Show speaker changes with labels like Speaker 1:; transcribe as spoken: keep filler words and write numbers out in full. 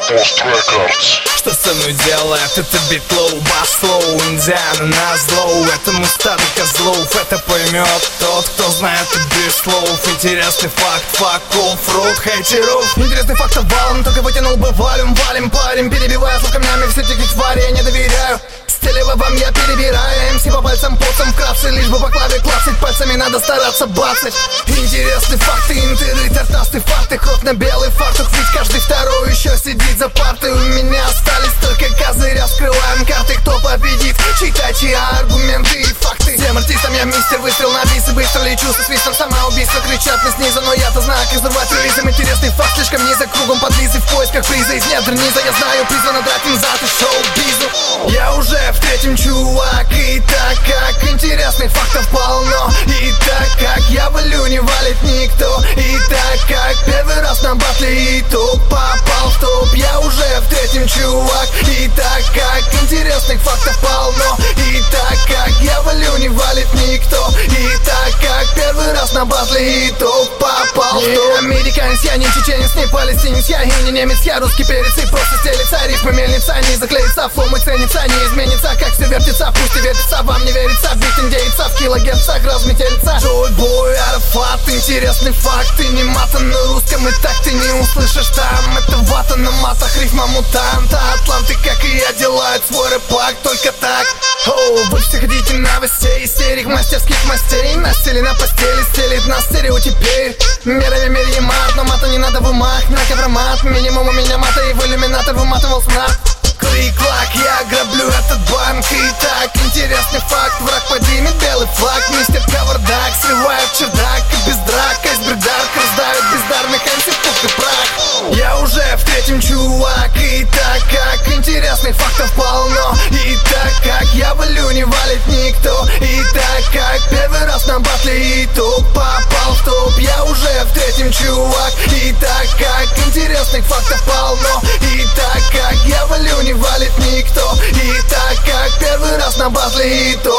Speaker 1: Post Records.
Speaker 2: Что со мной делает это битлоу, бас-лоу, Индиана на злоу. Этому стаду козлов это поймет тот, кто знает и без слов. Интересный факт, фак, оффроуд, хейтеров. Интересный факт валом, только вытянул бы валим, валим, парим, перебивая камнями все таких тварей, я не доверяю. Стилево вам я перебираю, МС по пальцам, потом вкратце, лишь бы по клаве клацать, пальцами надо стараться бацать. Интересные факты, интеры, тартасты, факты, кровь на белый фартук, ведь каждый второй еще сидит за партой. У меня остались только козыря, вскрываем карты, кто победит, читайте аргументы и факты. Всем артистам я мистер, выстрел на бис и быстро лечу со свистом самоубийства. Кричат мне снизу, но я-то знаю, как взрывать релизом. Интересный факт, слишком низок, кругом подлизы, в поисках приза из недр низа. Я знаю, призвано драть им зад и шоу-бизу. Я уже в третьем, чувак, и так как интересных фактов полно, и так как я валю, не валит никто, и так как первый раз на батле и топ попал в топ. Я уже в третьем, чувак, и так как интересных фактов полно, и так как я валю, не валит никто, и так как первый раз на батле и топ попал в топ. Я американец, я не чеченец, не палестинец, я и не немец, я русский перец, и просто стелится, рифмы мельница, не заклеится, флоу мой ценится, не изменится, как все вертится, пусть и вертится, вам не верится, бит индейца в килогерцах разметелится. Джой-бой, Арафат, интересный факт, ты не матан на русском, и так ты не услышишь там. Это вата на матах, рифма мутанта, атланты, как и я, делают свой рэпак, только так. Оу, вы все хотите новостей, истерик, мастерских мастей, настели на постели, стелит на стереотипе. Мерами меряем мат, но мата не надо в умах, на ковромат, минимум у меня мата и в иллюминатор выматывал смрад. Клик-клак, я граблю этот банк, и так интересный факт, враг поднимет белый флаг, мистер Кавардак срывает чердак, и без драк, айсберг дарк раздавит бездарных эмси в пух и прах. Я уже в третьем, чувак, и так как интересных фактов полно, и так как я валю, не валит никто, и так как первый раз на батле и топ попал в топ. Я уже в третьем, чувак, и так как интересных фактов полно, и так как я валю, не валит никто, и так как первый раз на батле и топ